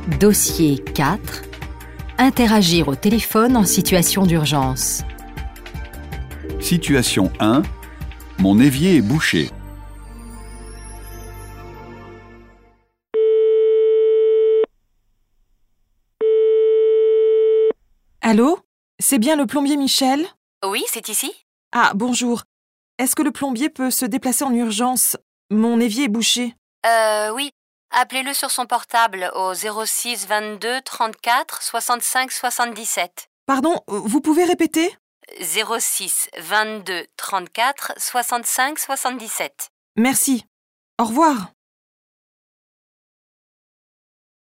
Dossier 4. Interagir au téléphone en situation d'urgence. Situation 1. Mon évier est bouché. Allô? C'est bien le plombier Michel? Oui, c'est ici. Ah, bonjour. Est-ce que le plombier peut se déplacer en urgence? Mon évier est bouché. Oui. Appelez-le sur son portable au 06 22 34 65 77. Pardon, vous pouvez répéter? 06 22 34 65 77. Merci. Au revoir.